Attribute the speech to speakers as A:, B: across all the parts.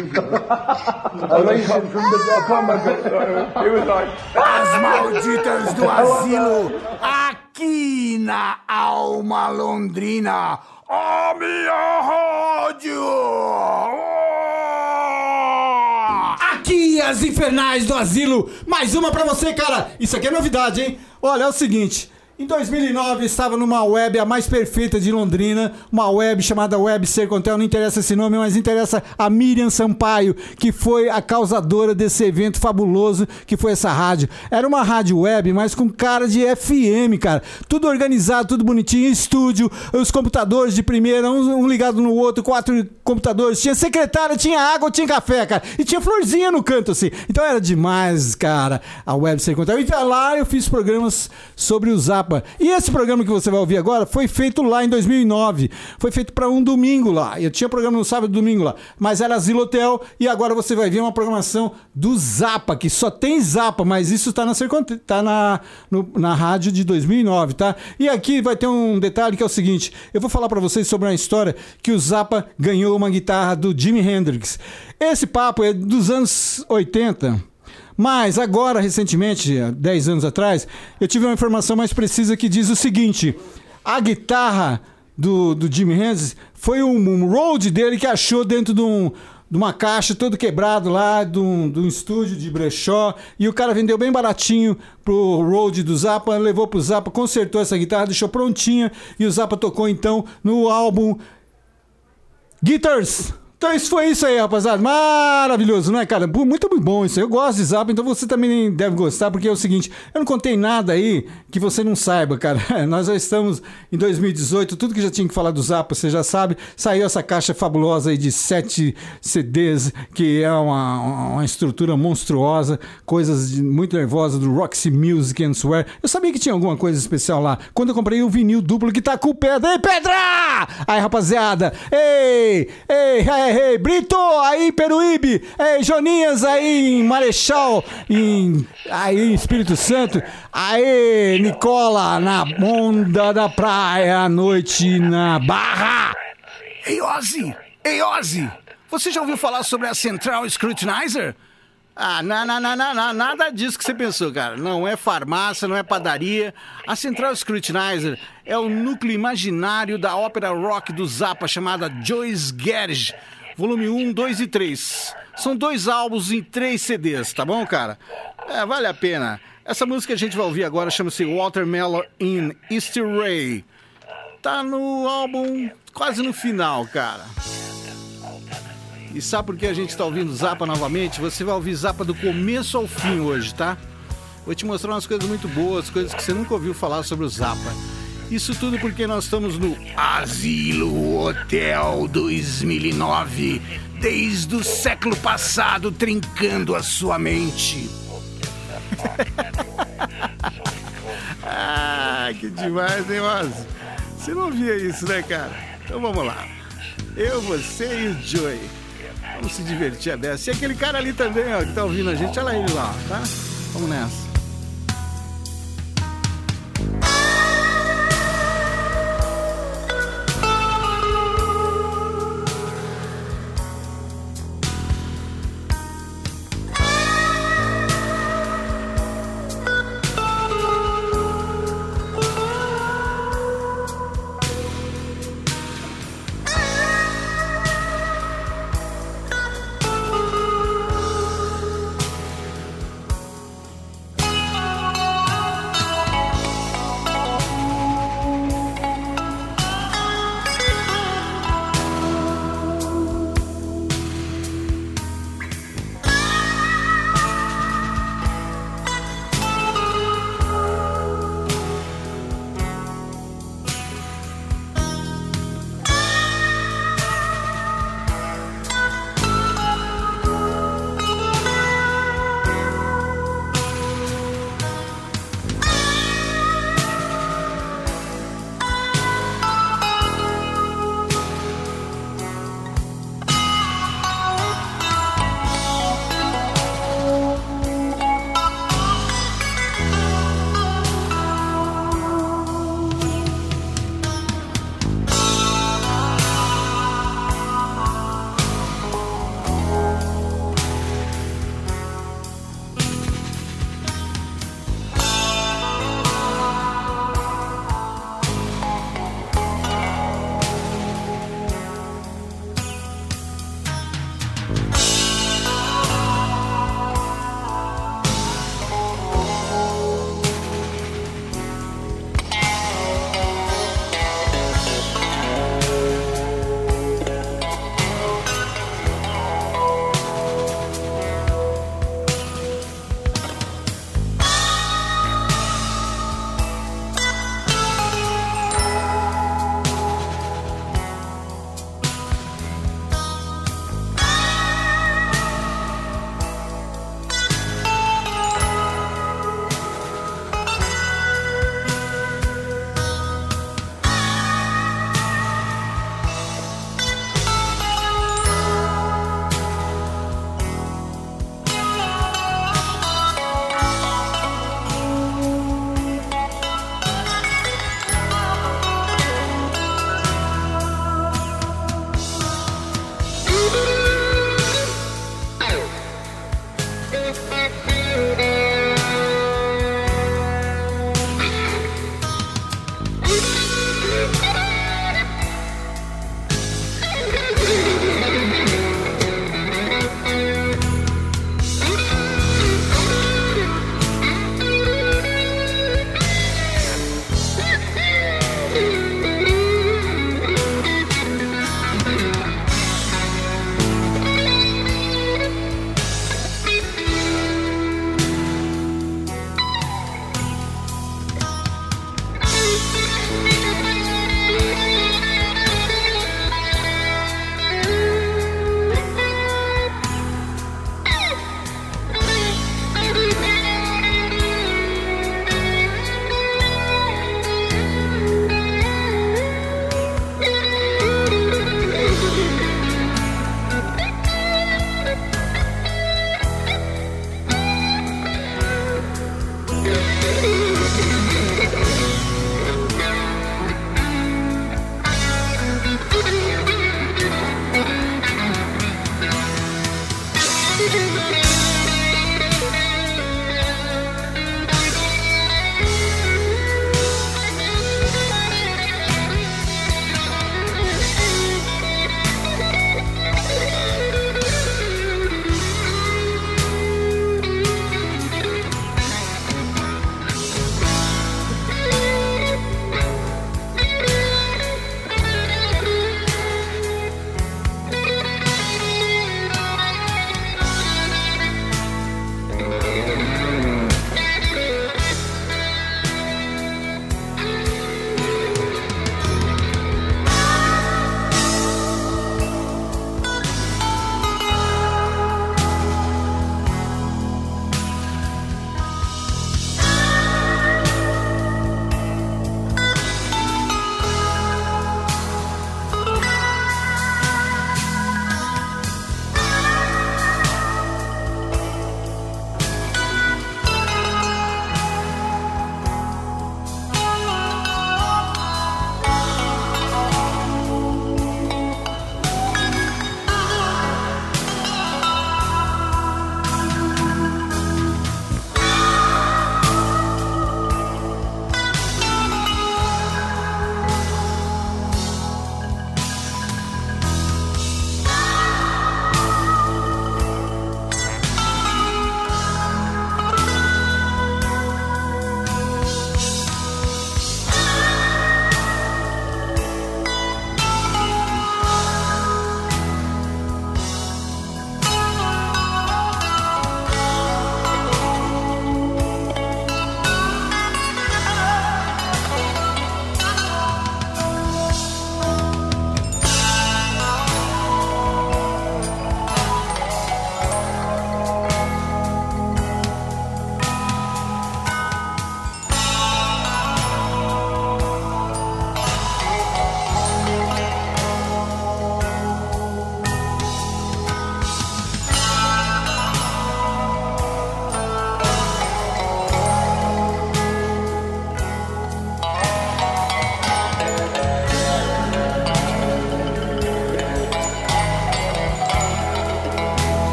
A: As malditas do asilo, aqui na Alma Londrina, a minha rádio! Aqui as infernais do asilo, mais uma pra você, cara. Isso aqui é novidade, hein? Olha, é o seguinte... Em 2009, eu estava numa web a mais perfeita de Londrina, uma web chamada Web Sercontel, não interessa esse nome, mas interessa a Miriam Sampaio, que foi a causadora desse evento fabuloso, que foi essa rádio. Era uma rádio web, mas com cara de FM, cara. Tudo organizado, tudo bonitinho, estúdio, os computadores de primeira, um ligado no outro, 4 computadores, tinha secretária, tinha água, tinha café, cara, e tinha florzinha no canto, assim. Então era demais, cara, a Web Sercontel. E lá eu fiz programas sobre o Zappa. E esse programa que você vai ouvir agora foi feito lá em 2009. Foi feito para um domingo lá. Eu tinha programa no sábado e domingo lá. Mas era Asilo Hotel. E agora você vai ver uma programação do Zappa, que só tem Zappa, mas isso tá na rádio de 2009, tá? E aqui vai ter um detalhe que é o seguinte. Eu vou falar para vocês sobre uma história que o Zappa ganhou uma guitarra do Jimi Hendrix. Esse papo é dos anos 80. Mas agora, recentemente, 10 anos atrás, eu tive uma informação mais precisa que diz o seguinte: a guitarra do Jimi Hendrix foi um Rhodes dele que achou dentro de uma caixa todo quebrado lá, de um estúdio de brechó, e o cara vendeu bem baratinho pro Rhodes do Zappa, levou pro Zappa, consertou essa guitarra, deixou prontinha, e o Zappa tocou então no álbum Guitars. Então isso foi isso aí, rapaziada. Maravilhoso, não é, cara? Muito bom isso aí. Eu gosto de Zappa, então você também deve gostar, porque é o seguinte, eu não contei nada aí que você não saiba, cara. Nós já estamos em 2018, tudo que já tinha que falar do Zappa, você já sabe. Saiu essa caixa fabulosa aí de 7 CDs, que é uma estrutura monstruosa, coisas muito nervosas do Roxy Music and Swear. Eu sabia que tinha alguma coisa especial lá. Quando eu comprei o vinil duplo que tá com pedra. Ei, Pedra! Aí, rapaziada. Ei, Brito, aí Peruíbe, ei, Joninhas aí em Marechal, aí em Espírito Santo, aí Nicola na onda da praia, à noite na Barra. Ei, Ozzy, você já ouviu falar sobre a Central Scrutinizer? Ah, não, nada disso que você pensou, cara. Não é farmácia, não é padaria. A Central Scrutinizer é o núcleo imaginário da ópera rock do Zappa chamada Joyce Garage, volume 1, 2 e 3. São 2 álbuns em 3 CDs, tá bom, cara? Vale a pena. Essa música que a gente vai ouvir agora chama-se Watermelon in Easter Ray. Tá no álbum quase no final, cara. E sabe por que a gente tá ouvindo Zappa novamente? Você vai ouvir Zappa do começo ao fim hoje, tá? Vou te mostrar umas coisas muito boas, coisas que você nunca ouviu falar sobre o Zappa. Isso tudo porque nós estamos no Asilo Hotel 2009, desde o século passado, trincando a sua mente. Que demais, hein, Ozzy? Você não via isso, né, cara? Então vamos lá. Eu, você e o Joey. Vamos se divertir a dessa. E aquele cara ali também, ó, que tá ouvindo a gente, olha ele lá, tá? Vamos nessa.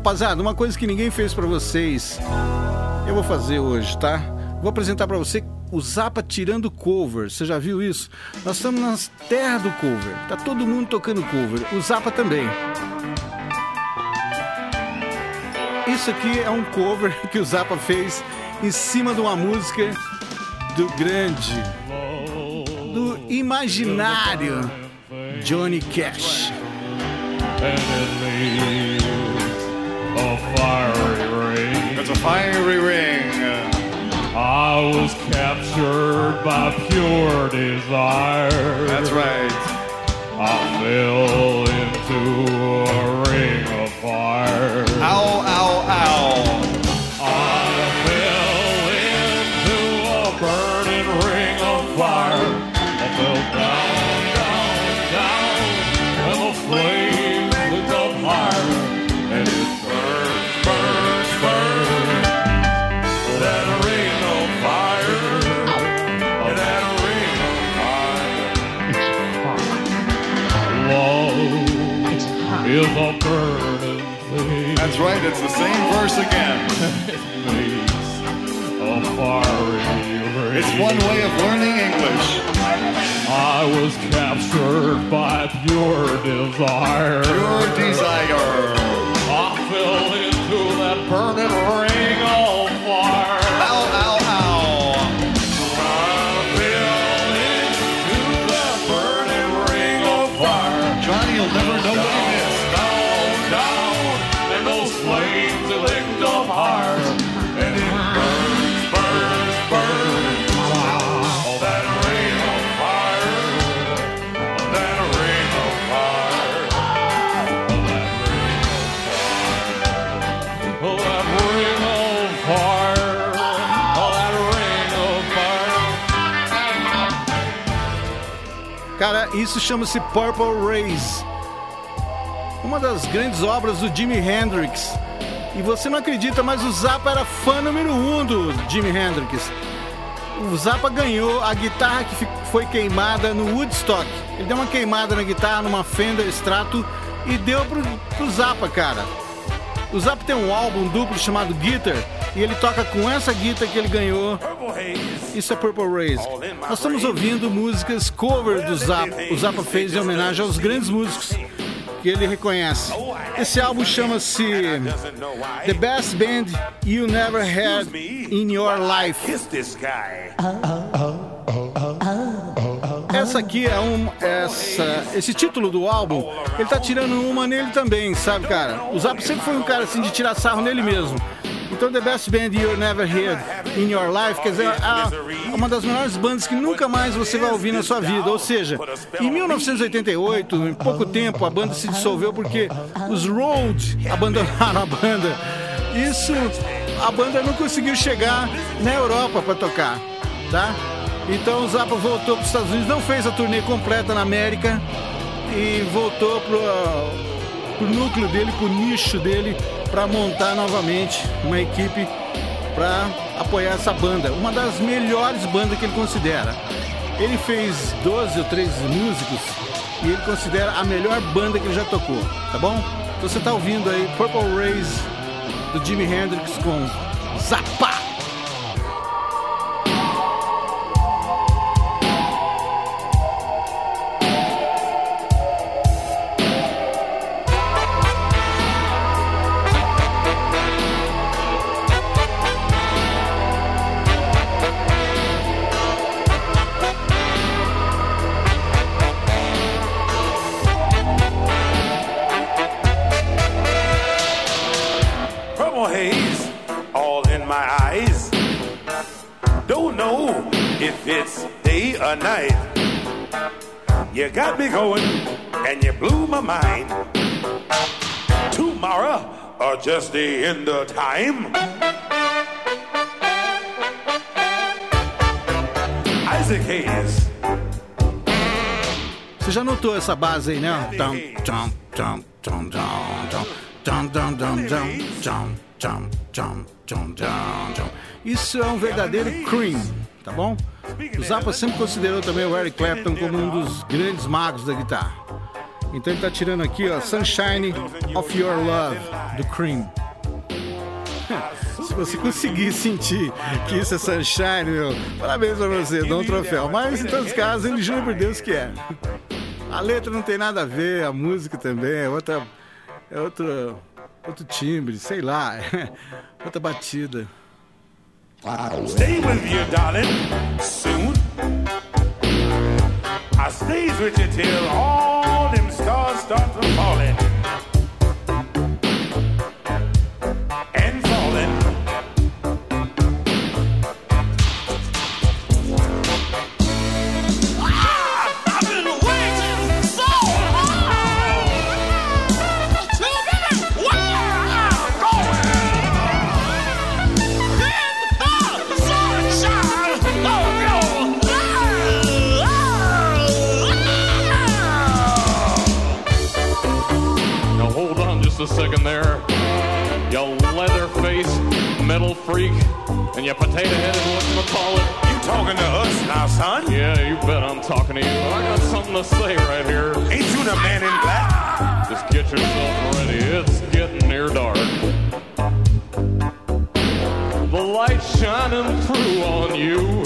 A: Rapaziada, uma coisa que ninguém fez pra vocês, eu vou fazer hoje, tá? Vou apresentar pra você o Zappa tirando cover. Você já viu isso? Nós estamos nas terras do cover. Tá todo mundo tocando cover. O Zappa também. Isso aqui é um cover que o Zappa fez em cima de uma música do grande, do imaginário Johnny Cash.
B: It's a fiery ring. I was captured by pure desire.
C: That's right.
B: I fell into a ring of fire.
C: Ow, ow, ow.
B: I fell into a burning ring of fire. I fell down, down, down, and the flames lit up higher. And it burns, burns, burns. That ring of fire. That ring of fire. Love is a burning thing.
C: That's right, it's the same verse again.
B: It makes a fiery ring.
C: It's one way of learning English.
B: I was captured by pure desire.
C: Pure desire.
B: I fell into that burning ring of fire.
C: Ow, ow, ow.
B: I fell into that burning ring of fire.
C: Johnny, you'll never know what he missed.
B: Down, down, and those flames they licked up higher. And it burns, burns, burns. Oh, that ring of fire. That ring of fire. Oh, that ring of fire. Oh, that ring of fire.
A: Cara, isso chama-se Purple Rays. Uma das grandes obras do Jimi Hendrix. E você não acredita, mas o Zappa era fã número 1 do Jimi Hendrix. O Zappa ganhou a guitarra que foi queimada no Woodstock. Ele deu uma queimada na guitarra numa Fender Strato e deu pro Zappa, cara. O Zappa tem um álbum duplo chamado Guitar e ele toca com essa guitarra que ele ganhou. Isso é Purple Rays. Nós estamos ouvindo músicas cover do Zappa. O Zappa fez em homenagem aos grandes músicos que ele reconhece. Esse álbum chama-se The Best Band You Never Had in Your Life. Essa aqui é esse título do álbum, ele tá tirando uma nele também, sabe, cara? O Zappa sempre foi um cara assim de tirar sarro nele mesmo. Então The Best Band You Never Had in Your Life, quer dizer, uma das melhores bandas que nunca mais você vai ouvir na sua vida. Ou seja, em 1988, em pouco tempo, a banda se dissolveu porque os Rhodes abandonaram a banda. A banda não conseguiu chegar na Europa para tocar, tá? Então o Zappa voltou para os Estados Unidos, não fez a turnê completa na América e voltou pro núcleo dele, pro nicho dele, para montar novamente uma equipe para apoiar essa banda, uma das melhores bandas que ele considera. Ele fez 12 ou 13 músicos e ele considera a melhor banda que ele já tocou, tá bom? Então você tá ouvindo aí Purple Rays do Jimi Hendrix com Zappa.
D: If it's day or night, you got me going and you blew my mind. Tomorrow or just the end of time. Isaac Hayes.
A: Você já notou essa base aí, né? Isso é um verdadeiro cream, tá bom? O Zappa sempre considerou também o Eric Clapton como um dos grandes magos da guitarra. Então ele tá tirando aqui, ó, Sunshine of Your Love, do Cream. Se você conseguir sentir que isso é Sunshine, meu, parabéns pra você, dá um troféu. Mas em todos os casos, ele jura por Deus que é. A letra não tem nada a ver, a música também é outro timbre, sei lá, outra batida.
D: Stay with you, darling, soon. I stays with you till all them stars start to falling. And falling.
B: I've been waiting so long to be where I'm going. In the sunshine of your love. Now hold on just a second there, you leather-faced metal freak, and you potato-headed whatchamacallit.
D: You talking to us now, son?
B: Yeah, you bet I'm talking to you. I got something to say right here.
D: Ain't you the man in black?
B: Just get yourself ready. It's getting near dark. The light's shining through on you.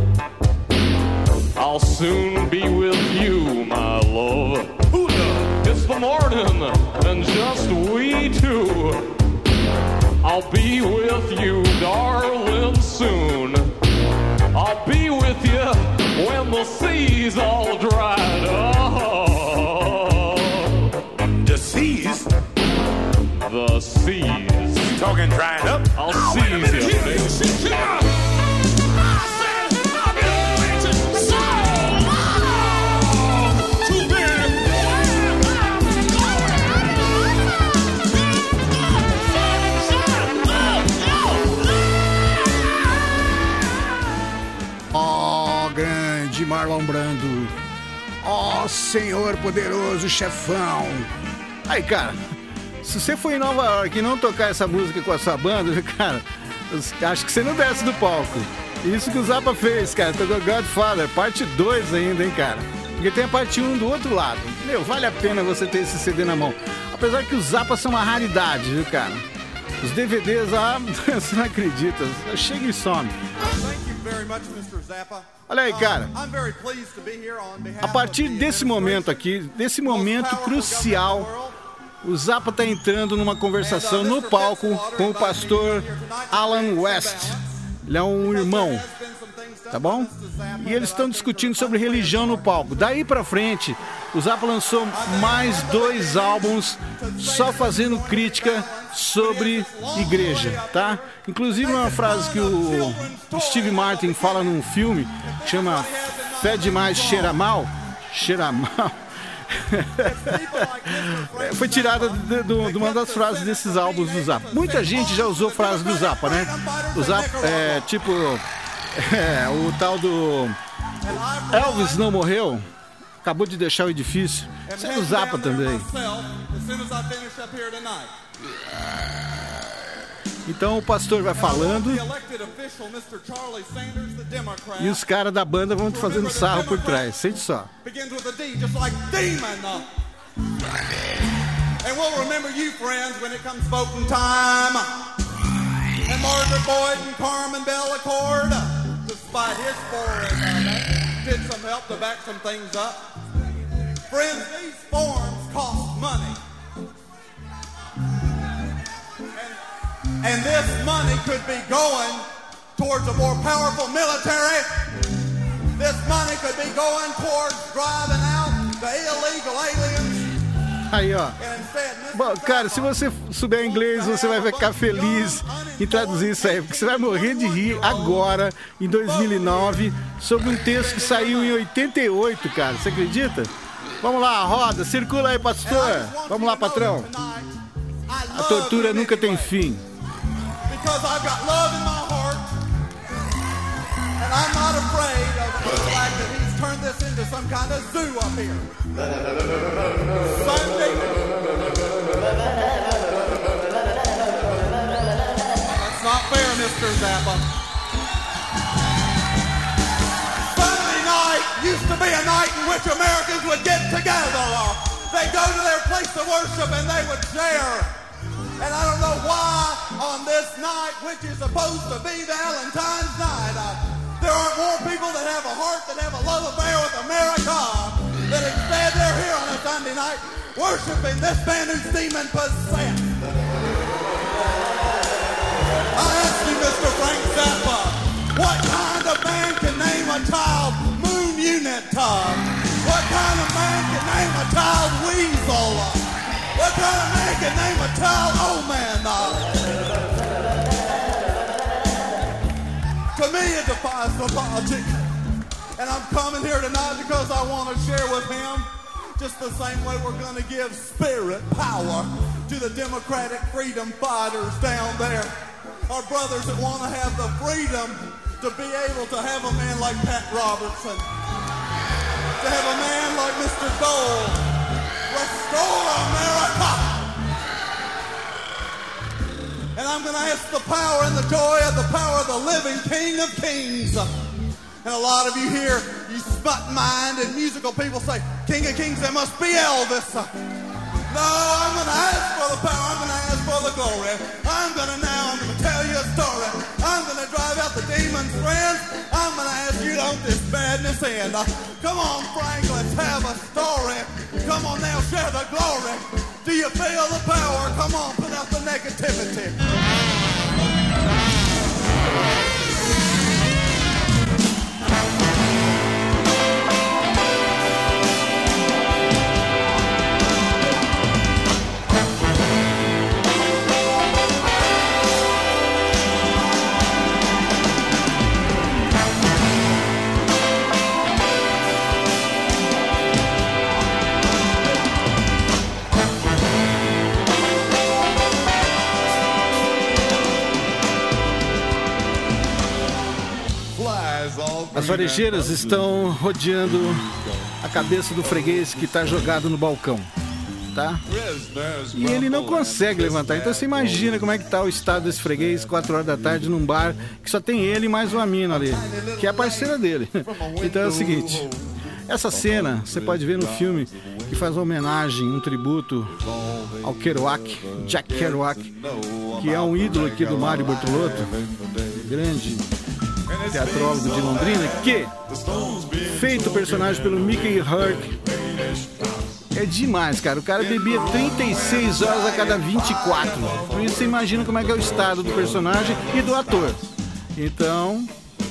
B: I'll soon be with you, my love. It's the morning, and just we two. I'll be with you, darling, soon. I'll be with you when the sea's all dried up.
D: The seas?
B: The seas.
D: You talking drying up?
B: I'll seize you, baby.
A: Grande Marlon Brando. Ó, Senhor poderoso chefão. Aí, cara, se você for em Nova York e não tocar essa música com a sua banda, cara, acho que você não desce do palco. Isso que o Zappa fez, cara. Tocou Godfather, parte 2 ainda, hein, cara. Porque tem a parte 1 do outro lado. Meu, vale a pena você ter esse CD na mão. Apesar que os Zappa são uma raridade, viu, cara? Os DVDs, você não acredita. Chega e some. Olha aí, cara. A partir desse momento aqui, desse momento crucial, o Zappa está entrando numa conversação no palco com o pastor Alan West. Ele é um irmão, tá bom? E eles estão discutindo sobre religião no palco. Daí pra frente, o Zappa lançou mais 2 álbuns só fazendo crítica sobre igreja, tá? Inclusive uma frase que o Steve Martin fala num filme que chama Fé Demais Cheira Mal. Cheira Mal. Foi tirada de uma das frases desses álbuns do Zappa. Muita gente já usou frases do Zappa, né? O Zappa é tipo... o tal do Elvis não morreu, acabou de deixar o edifício. Isso é o Zappa também. Então o pastor vai falando e os caras da banda vão fazendo sarro por trás. Sente só.
E: And we'll remember you, friends, when it comes voting time. And Margaret Boyd and Carmen Bellacord, despite his foreign did some help to back some things up. Friends, these forms cost money. And this money could be going towards a more powerful military. This money could be going towards driving out the illegal aliens.
A: Aí, ó. Bom, cara, se você souber inglês, você vai ficar feliz em traduzir isso aí, porque você vai morrer de rir agora, em 2009, sobre um texto que saiu em 88, cara. Você acredita? Vamos lá, roda, circula aí, pastor. Vamos lá, patrão. A tortura nunca tem fim.
E: Because I've got love in my heart, and I'm not afraid of the fact that he's turned this into some kind of zoo up here. Sunday. That's not fair, Mr. Zappa. Sunday night used to be a night in which Americans would get together. They They go to their place of worship and they would share. And I don't know why on this night, which is supposed to be Valentine's night, there aren't more people that have a heart, that have a love affair with America, that instead they're here on a Sunday night worshiping this man who's demon possessed. I ask you, Mr. Frank Zappa, what kind of man can name a child Moon Unit? What kind of man can name a child Weasel? What kind of man can name a child Old Man? To me, it defies the logic. And I'm coming here tonight because I want to share with him just the same way we're going to give spirit power to the Democratic freedom fighters down there. Our brothers that want to have the freedom to be able to have a man like Pat Robertson, to have a man like Mr. Dole restore America. And I'm going to ask the power and the joy of the power of the living King of Kings. And a lot of you here, you smut-minded musical people say, King of Kings, there must be Elvis. No, I'm going to ask for the power. I'm going to ask for the glory. I'm going to tell you a story. I'm going to drive out the demons, friends. I'm going to ask you to don't this badness end. Come on, Frank, let's have a story. Come on now, share the glory. Do you feel the power? Come on, put out the negativity.
A: As varejeiras estão rodeando a cabeça do freguês que está jogado no balcão, tá? E ele não consegue levantar. Então você imagina como é que tá o estado desse freguês 4 horas da tarde num bar que só tem ele e mais uma mina ali, que é a parceira dele. Então é o seguinte, essa cena você pode ver no filme que faz uma homenagem, um tributo ao Kerouac, Jack Kerouac, que é um ídolo aqui do Mário Bortolotto, grande teatrólogo de Londrina, que, feito o personagem pelo Mickey Rourke, é demais, cara. O cara bebia 36 horas a cada 24. Por isso você imagina como é que é o estado do personagem e do ator. Então,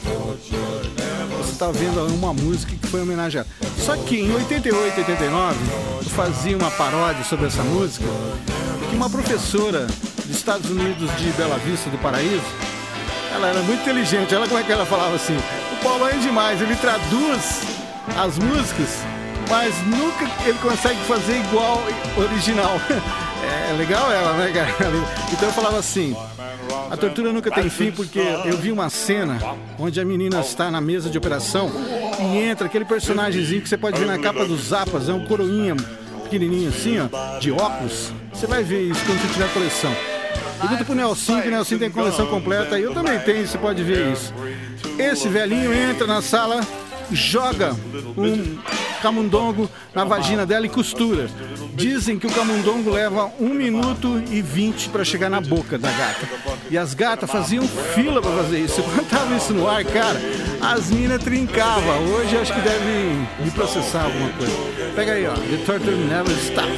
A: você tá vendo uma música que foi homenageada. Só que em 88, 89, eu fazia uma paródia sobre essa música, que uma professora dos Estados Unidos de Bela Vista do Paraíso, ela era muito inteligente. Ela, como é que ela falava assim? O Paulo é demais, ele traduz as músicas, mas nunca ele consegue fazer igual original. É legal ela, né, cara? Então eu falava assim, a tortura nunca tem fim, porque eu vi uma cena onde a menina está na mesa de operação e entra aquele personagemzinho que você pode ver na capa dos Zapas, é um coroinha pequenininho assim, ó, de óculos. Você vai ver isso quando você tiver coleção. Pergunta pro Nelson, que o Nelson tem coleção completa, e eu também tenho, você pode ver isso. Esse velhinho entra na sala, joga um camundongo na vagina dela e costura. Dizem que o camundongo leva 1 minuto e 20 para chegar na boca da gata. E as gatas faziam fila para fazer isso. Quando tava isso no ar, cara, as minas trincavam. Hoje acho que devem me processar alguma coisa. Pega aí, ó. The Torture Never Stops.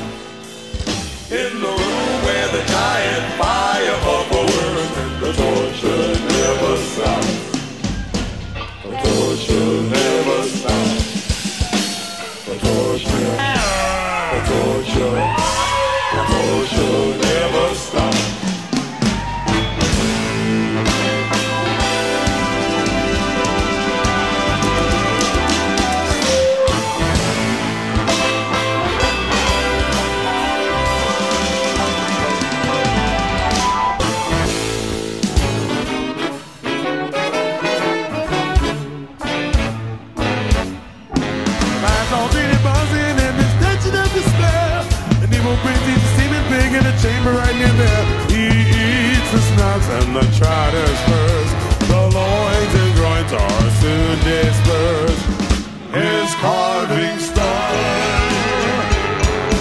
B: In the room where the giant fire bubbles, the torture never stops. The torture never stops. The torture, the torture, the torture never stops. In a chamber right near there, he eats the snouts and the trotters first. The loins and groins are soon dispersed. His carving style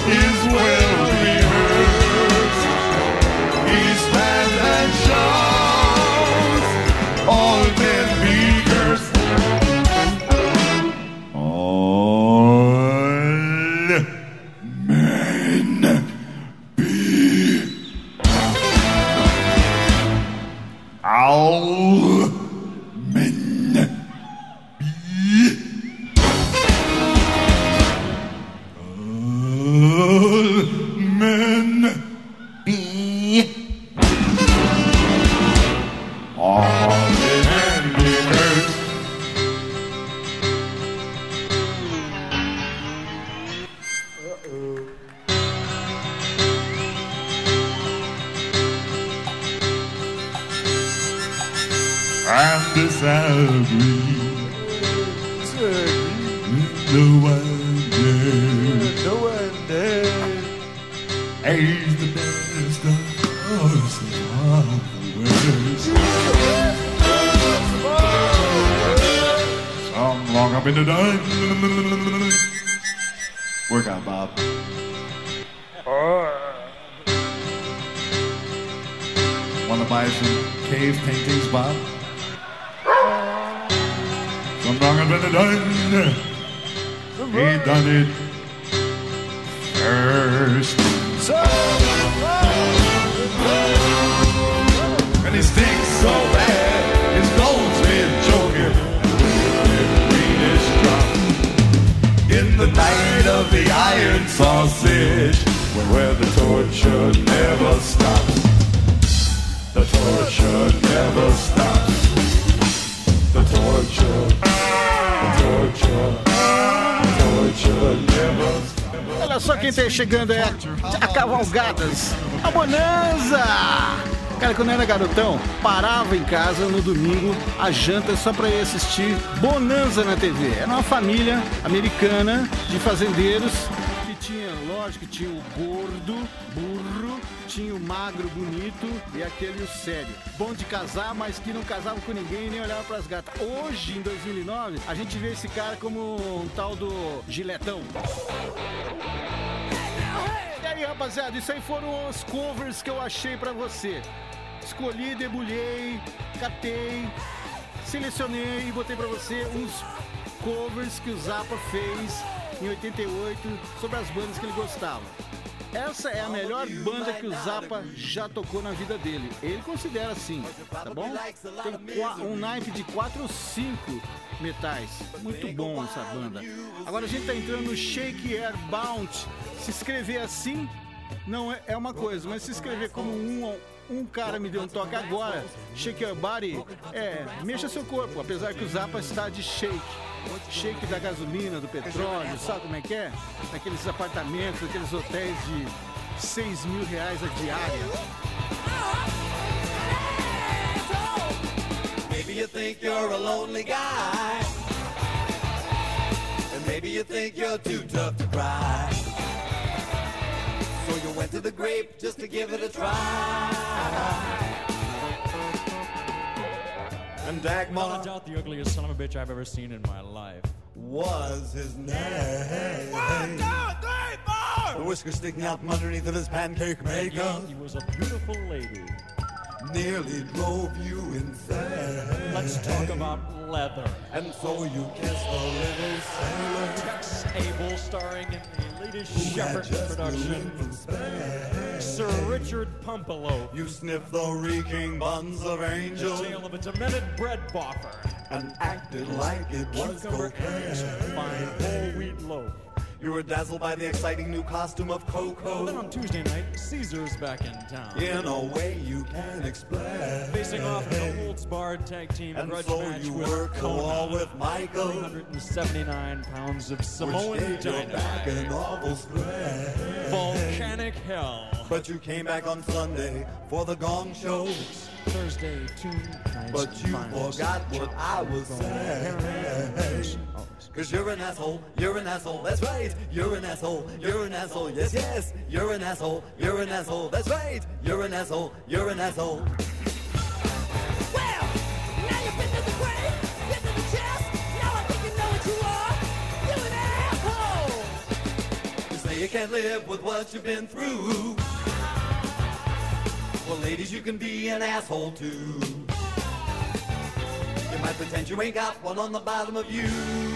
B: disagree. No one dare. He's the best of us Some long up in the dark. Work out, Bob. Wanna buy some cave paintings, Bob? Some long up in the dark. He done it first. And he stinks so bad, his gold's been choking. Greenish drop. In the night of the iron sausage, where the torture never stops. The torture never stops. The torture never stops.
A: Olha só quem tá chegando é a Cavalgadas, a Bonanza! Cara, quando eu era garotão, parava em casa no domingo, a janta só pra ir assistir Bonanza na TV. Era uma família americana de fazendeiros que tinha, lógico, tinha o gordo, burro, tinha o magro, bonito e aquele o sério. Bom de casar, mas que não casava com ninguém e nem olhava pras gatas. Hoje, em 2009, a gente vê esse cara como um tal do giletão. E aí, rapaziada, isso aí foram os covers que eu achei pra você. Escolhi, debulhei, catei, selecionei e botei pra você uns covers que o Zappa fez em 88 sobre as bandas que ele gostava. Essa é a melhor banda que o Zappa já tocou na vida dele. Ele considera assim, tá bom? Tem um naipe de 4 ou 5 metais. Muito bom essa banda. Agora a gente tá entrando no Shake Air Bounce. Se escrever assim não é uma coisa, mas se escrever como um cara me deu um toque agora, Shake Your Body, mexa seu corpo, apesar que o Zappa está de shake. Shake da gasolina, do petróleo, sabe como é que é? Naqueles apartamentos, naqueles hotéis de R$6 mil a diária.
F: Maybe you think you're a lonely guy, and maybe you think you're too tough to cry. So you went to the grape just to give it a try. And Dagmar,
G: Without a doubt, the ugliest son of a bitch I've ever seen in my life
F: was his name. 1, 2, 3, 4. The whiskers sticking out from underneath of his pancake makeup
G: He was a beautiful lady.
F: nearly drove you insane.
G: Let's talk about leather.
F: And so you kissed the little sailor
G: Tex Abel starring in the latest
F: who had
G: Shepherd
F: just
G: production.
F: moved from Spain.
G: Sir Richard Pumpelo.
F: You sniffed the reeking buns of
G: The
F: angels
G: tale of a demented bread boffer.
F: and acted like it was
G: Cucumber
F: cocaine.
G: fine whole wheat loaf.
F: You were dazzled by the exciting new costume of Coco.
G: Then on Tuesday night, Caesar's back in town.
F: In a way you can't explain.
G: Facing off in a Holtz-Barred tag team
F: And
G: grudge
F: so
G: match
F: you
G: with
F: worked the wall
G: Kona.
F: with Michael,
G: 379 pounds of
F: which
G: Samoan
F: gave your back
G: dynamite.
F: an awful strain.
G: Volcanic hell.
F: But you came back on Sunday for the gong show.
G: Thursday, 2 nights.
F: But you
G: finals.
F: forgot what I was saying. Cause you're an asshole, that's right. You're an asshole, yes, yes. You're an asshole, that's right. You're an asshole,
H: Well, now you've been to the grave, been to the chest. Now I think you know what you are. You're an asshole.
F: You say you can't live with what you've been through. Well, ladies, you can be an asshole too. You might pretend you ain't got one on the bottom of you.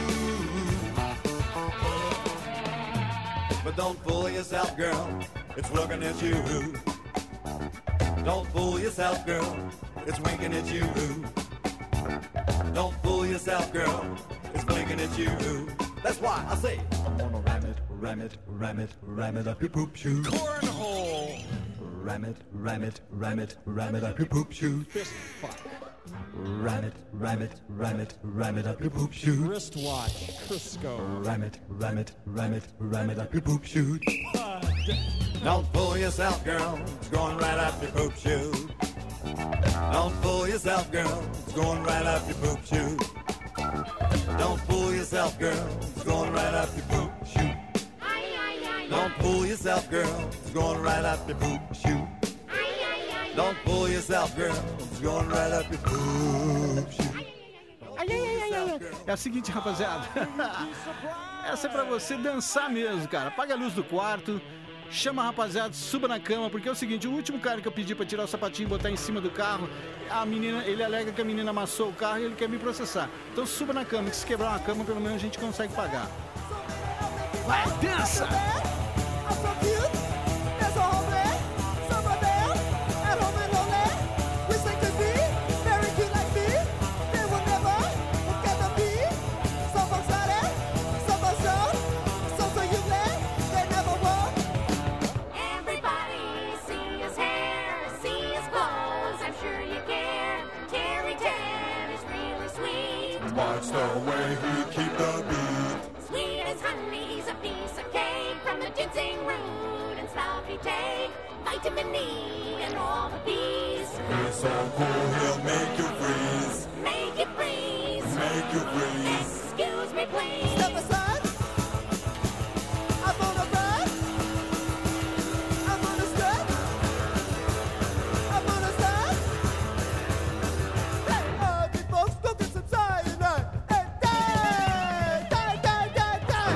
F: But don't fool yourself, girl, it's looking at you. Don't fool yourself, girl, it's winking at you. Don't fool yourself, girl, it's blinking at you. That's why I say, I'm gonna ram it up your poop shoe.
G: Cornhole.
F: Ram it up your poop shoe.
G: Fist fuck.
F: Ram it up your poop shoe.
G: Wristwatch. Crisco.
F: Ram it up your poop shoe. Don't fool yourself, girl, it's going right up your poop shoe. Don't fool yourself, girl. It's going right up your poop shoe. Don't fool yourself, girl. It's going right up your poop shoe. Don't fool yourself, girl. It's going right up your poop shoe. Don't fool yourself, girl. It's going right up your poop shoe.
A: É o seguinte, rapaziada. Essa é pra você dançar mesmo, cara. Apaga a luz do quarto, chama a rapaziada, suba na cama, porque é o seguinte, o último cara que eu pedi pra tirar o sapatinho e botar em cima do carro, a menina, ele alega que a menina amassou o carro e ele quer me processar. Então suba na cama, que se quebrar uma cama, pelo menos a gente consegue pagar. Vai, dança!
B: Watch the way he keep the beat.
H: Sweet as honey, he's a piece of cake. From the ginseng root and stuff he take. Vitamin E and all the bees.
B: He's so cool, he'll make you freeze.
H: Make it freeze.
B: Make you freeze.
H: Excuse me, please.
I: Step aside. I'm on a ride. I'm on a step. I'm on a side. Hey, big folks, go get some cyanide. And die, die, die, die, die.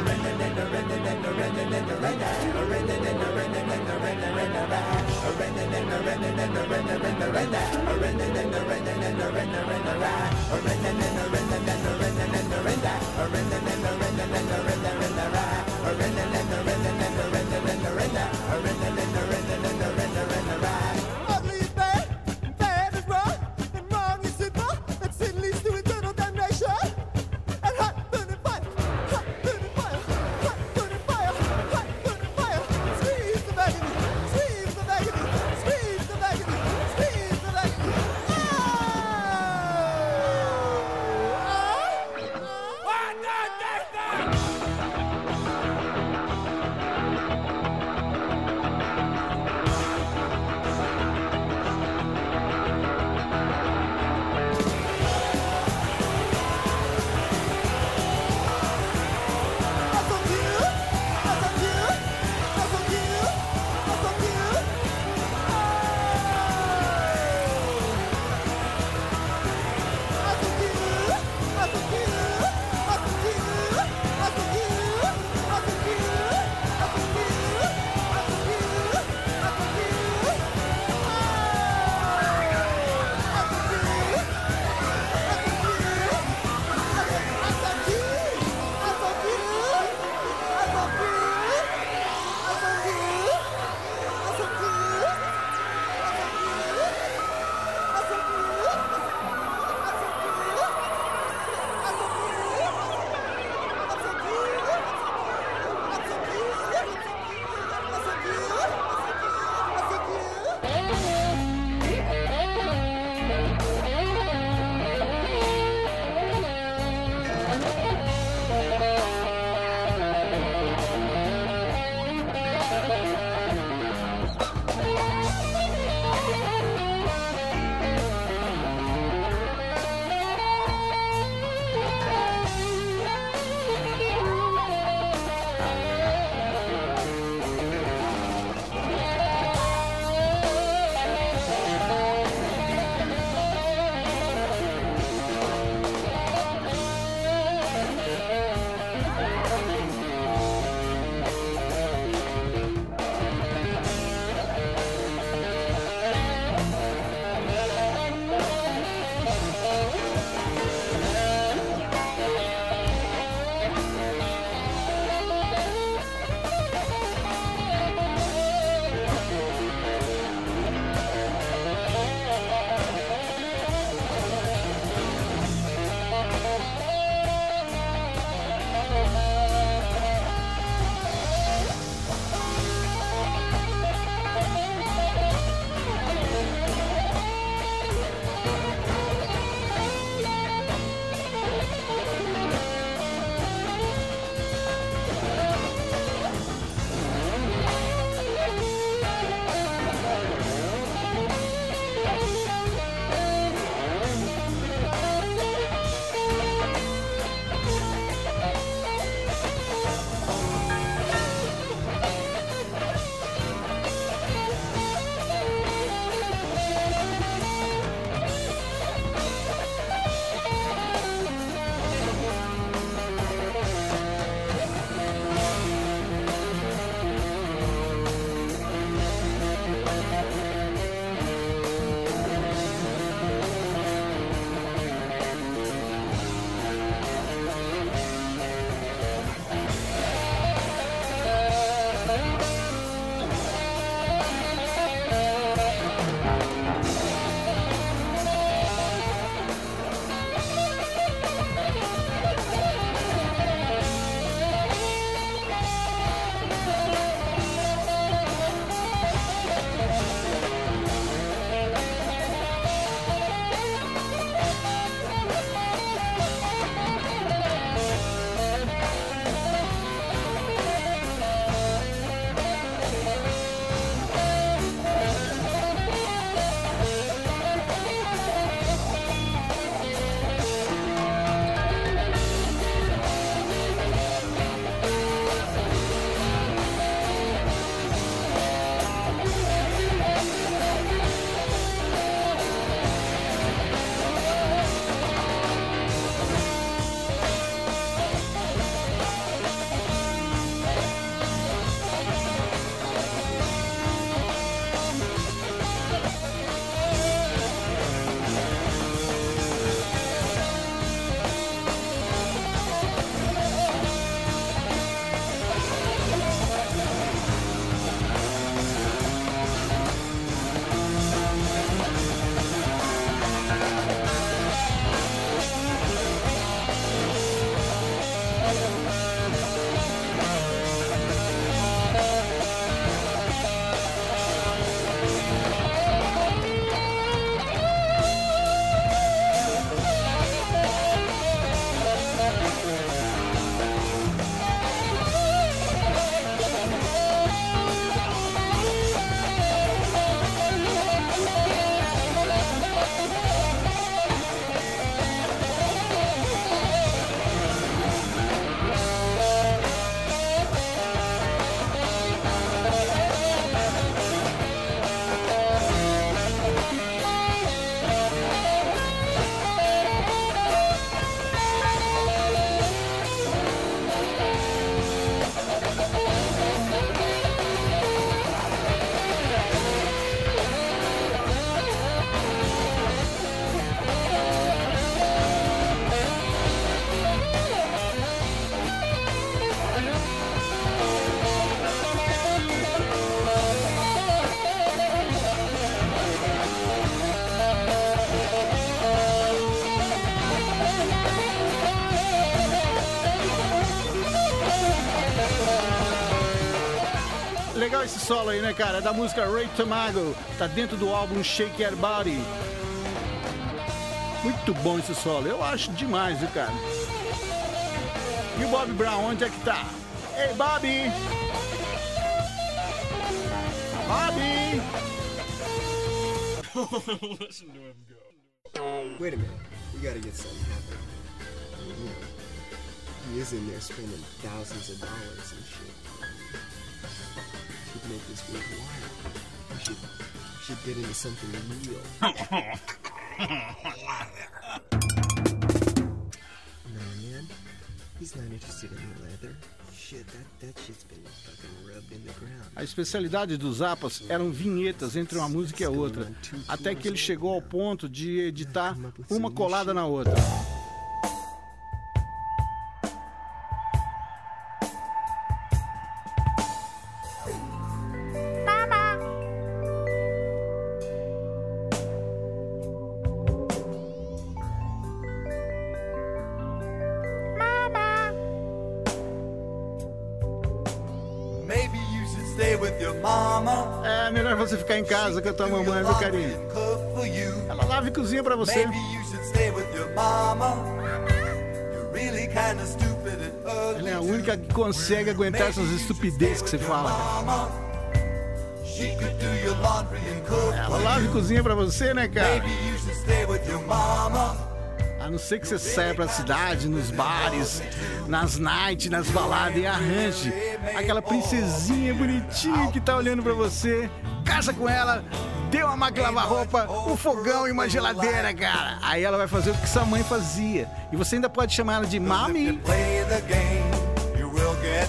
I: Ugly is bad, bad is wrong, and wrong is simple, and sin leads to eternal damnation. And hot burning fire, hot burning fire, hot burning fire, hot burning fire. Squeeze the agony, squeeze the agony, squeeze the agony, squeeze the agony.
A: esse solo aí, né, cara? É da música Ray Tomago. Tá dentro do álbum Shake Your Body. Muito bom esse solo. Eu acho demais, viu, cara? E o Bobby Brown, onde é que tá? Ei, Bobby! Bobby!
G: Listen to him go.
J: Wait a minute. We gotta get something happening. You know, he is in there spending thousands of dollars and shit. Should make this worthwhile. We should get into something real. No, man. He's not interested in the leather. Shit, that shit's been fucking rubbed in the ground.
A: A especialidade dos Zapas eram vinhetas entre uma música e a outra, até que ele chegou ao ponto de editar uma colada na outra.
F: Maybe you should stay with your mama.
A: É melhor você ficar em casa com a tua mamãe, viu, carinho?
F: Cook for you.
A: Ela lava e cozinha pra você.
F: Maybe you should stay with your mama. You're really kind of stupid and ugly.
A: Ela é a única que consegue aguentar essas estupidezes que você fala.
F: Mama, she could do your laundry and cook
A: Ela
F: for
A: lava e
F: you.
A: cozinha pra você, né, cara?
F: Maybe you should stay with your mama.
A: A não ser que você saia pra cidade, nos bares, nas nights, nas baladas e arranje aquela princesinha bonitinha que tá olhando pra você. Casa com ela, dê uma máquina de lavar roupa, um fogão e uma geladeira, cara. Aí ela vai fazer o que sua mãe fazia. E você ainda pode chamar ela de mami.
F: Play the game, you will get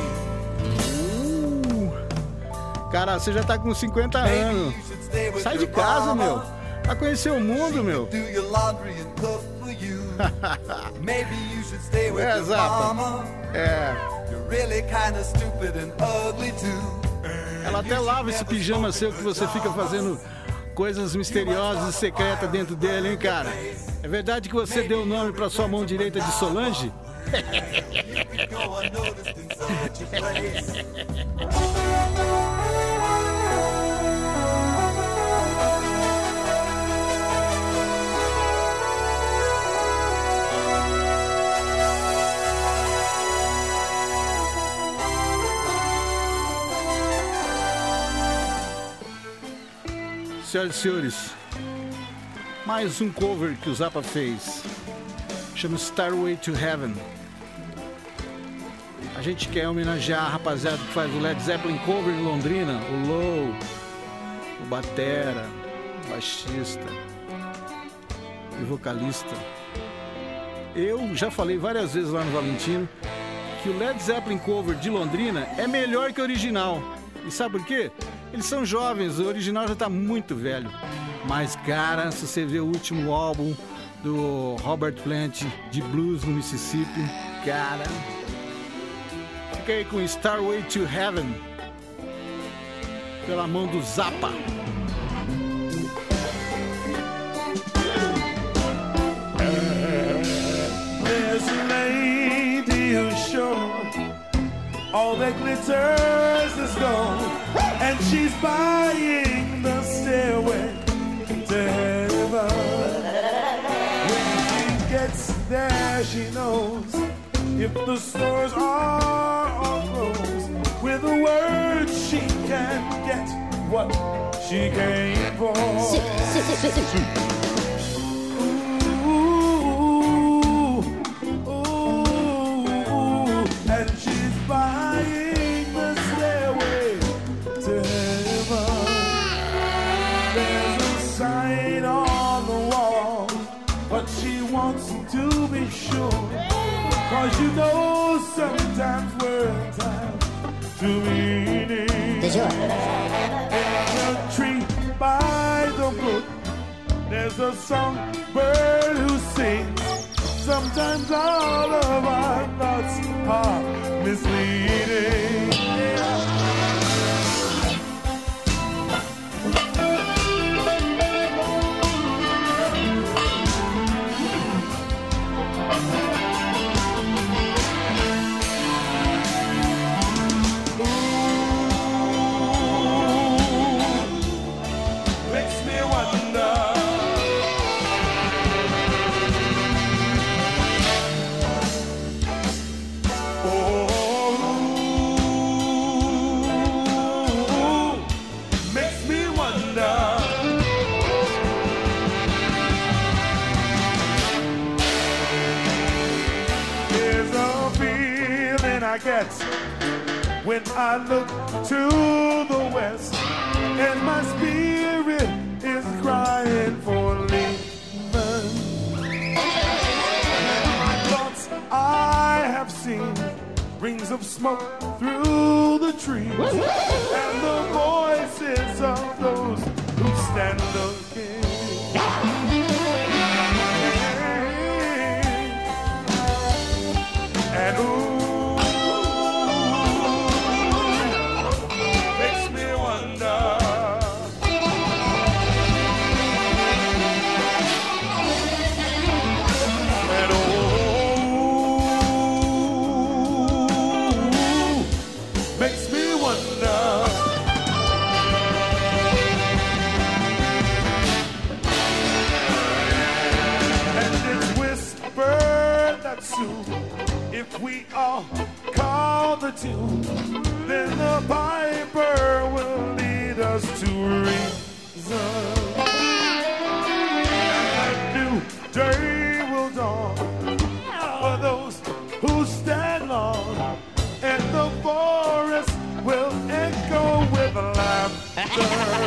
F: me.
A: Cara, você já tá com 50 anos. Sai de casa, meu. Vai conhecer o mundo, meu.
F: Do your laundry and cook for you. Maybe you should stay with
A: É,
F: your
A: Zapa.
F: mama.
A: É.
F: You're really kind of stupid and ugly too.
A: Ela até lava esse pijama seu que você fica fazendo coisas misteriosas e secretas dentro dele, hein, cara? É verdade que você deu o nome pra sua mão direita de Solange?
F: Go unnoticed in such a place.
A: Senhoras e senhores, mais um cover que o Zappa fez. Chama Starway to Heaven. A gente quer homenagear a rapaziada que faz o Led Zeppelin cover em Londrina, o Low, o batera, o baixista e o vocalista. Eu já falei várias vezes lá no Valentino que o Led Zeppelin cover de Londrina é melhor que o original. E sabe por quê? Eles são jovens, o original já tá muito velho. Mas, cara, se você ver o último álbum do Robert Plant de Blues no Mississippi, cara, fica aí com Starway to Heaven pela mão do Zappa.
D: There's a lady who's sure all that glitters is gold, and she's buying the stairway to heaven. When she gets there, she knows if the stores are all closed, with a word she can get what she came for. And she's buying the stairway to heaven. There's a sign on the wall, but she wants to be sure. Cause you know sometimes words have two meanings. There's a tree by the brook, there's a songbird who sings. Sometimes all of our thoughts are misleading. Ooh, I get when I look to the west, and my spirit is crying for leaving. My thoughts I have seen rings of smoke through the trees, and the voices of those who stand looking. And ooh, makes me wonder. And ooh, makes me wonder. And it's whispered that soon, if we all call the tune, then the piper will lead us to reason. And a new day will dawn for those who stand long, and the forest will echo with laughter.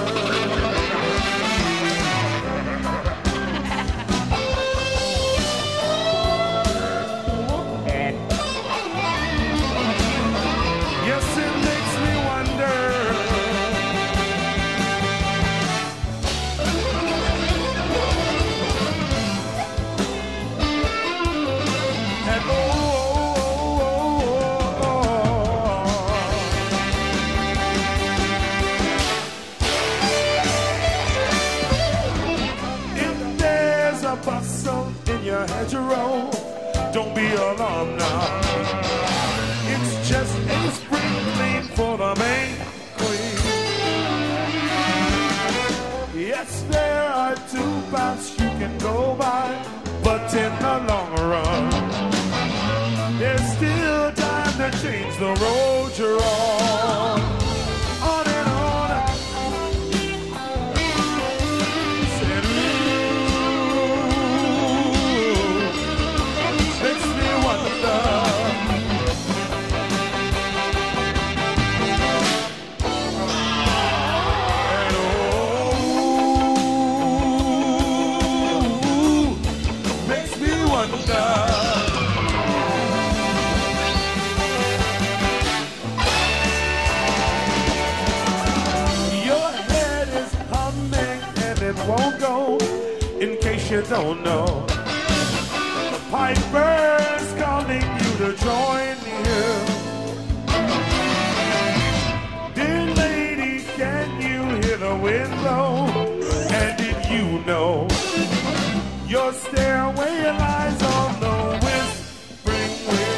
D: Hedgerow, don't be alarmed now. It's just a sprinkling for the main queen. Yes, there are two paths you can go by, but in the long run, there's still time to change the road you're on. On and on. Won't go, in case you don't know. The piper's calling you to join here. Dear lady, can you hear the wind blow? And did you know your stairway lies on the whispering wind?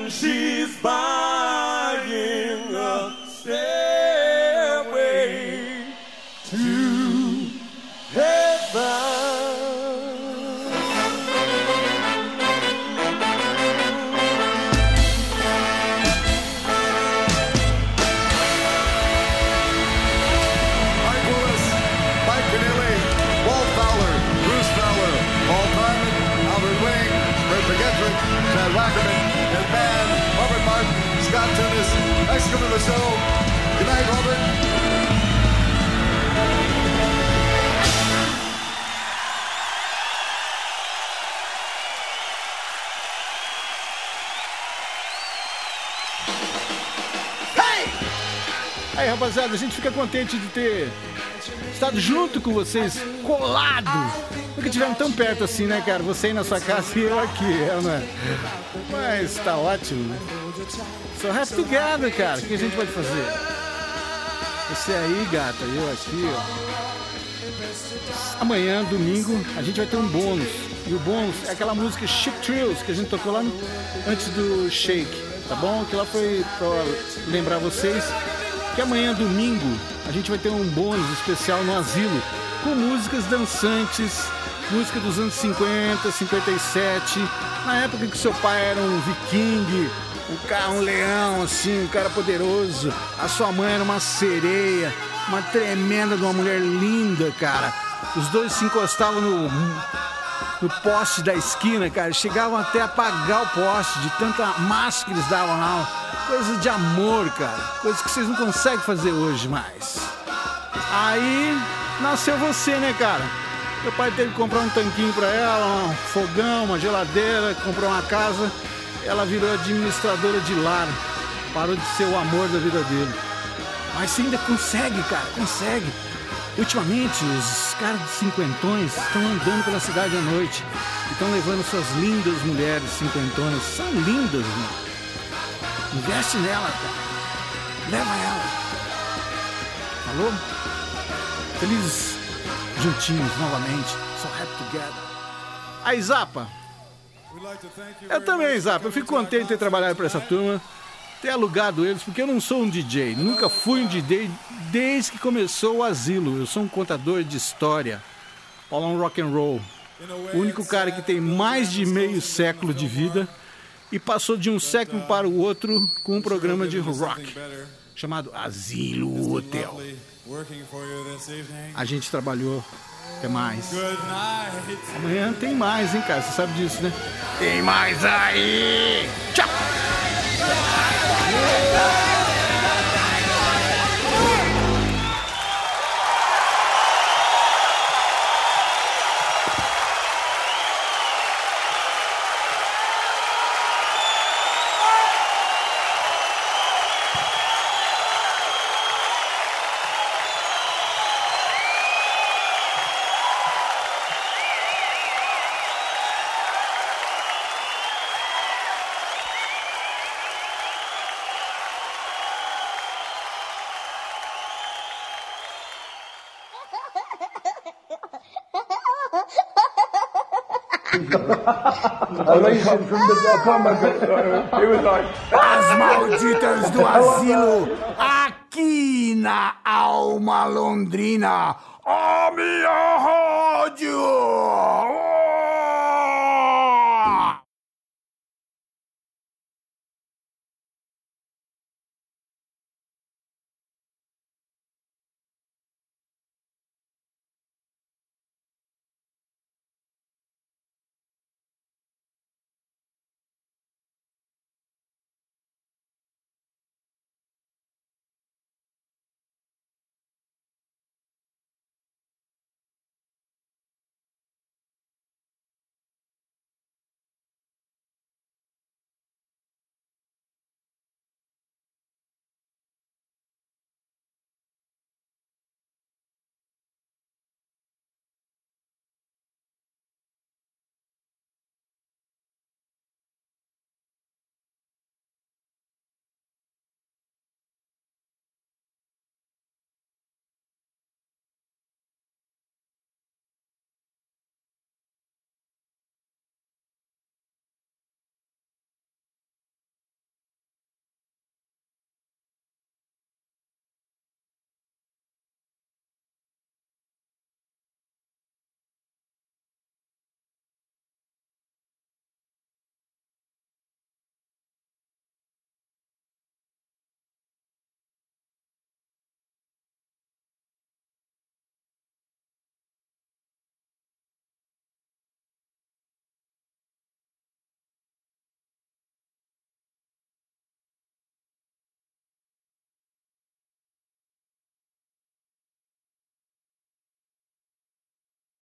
D: and she's buying a stairway to heaven.
C: Chad Wackerman, and band, Robert Martin, Scott Tunis. Thanks for coming to the show. Good night, Robert.
A: Aí, rapaziada, a gente fica contente de ter estado junto com vocês, colado. Nunca tivemos tão perto assim, né, cara? Você aí na sua casa e eu aqui, né? Mas tá ótimo, né? So happy together, cara. O que a gente pode fazer? Você aí, gata, eu aqui, ó. Amanhã, domingo, a gente vai ter um bônus. E o bônus é aquela música Chic Thrills que a gente tocou lá antes do Shake, tá bom? Que lá foi pra lembrar vocês que amanhã, domingo, a gente vai ter um bônus especial no asilo com músicas dançantes, música dos anos 50, 57, na época que seu pai era um viking, um leão, assim, um cara poderoso, a sua mãe era uma sereia, uma tremenda de uma mulher linda, cara. Os dois se encostavam no poste da esquina, cara, chegavam até a apagar o poste de tanta massa que eles davam lá. Coisa de amor, cara. Coisa que vocês não conseguem fazer hoje mais. Aí nasceu você, né, cara? Meu pai teve que comprar um tanquinho pra ela, um fogão, uma geladeira, comprou uma casa. Ela virou administradora de lar. Parou de ser o amor da vida dele. Mas você ainda consegue, cara, consegue. Ultimamente, os caras de cinquentões estão andando pela cidade à noite e estão levando suas lindas mulheres cinquentonas. São lindas, mano. Investe nela, cara. Leva ela. Falou? Felizes juntinhos novamente. So happy together. Aí, Zapa. Eu também, Zapa. Eu fico contente de ter trabalhado para essa turma, ter alugado eles, porque eu não sou um DJ. Nunca fui um DJ desde que começou o asilo. Eu sou um contador de história. All on rock and roll. O único cara que tem mais de meio século de vida e passou de um século para o outro com um programa de rock chamado Asilo Hotel. A gente trabalhou até mais. Amanhã tem mais, hein, cara? Você sabe disso, né? Tem mais aí! Tchau! As malditas do asilo, aqui na Alma Londrina, a minha rádio!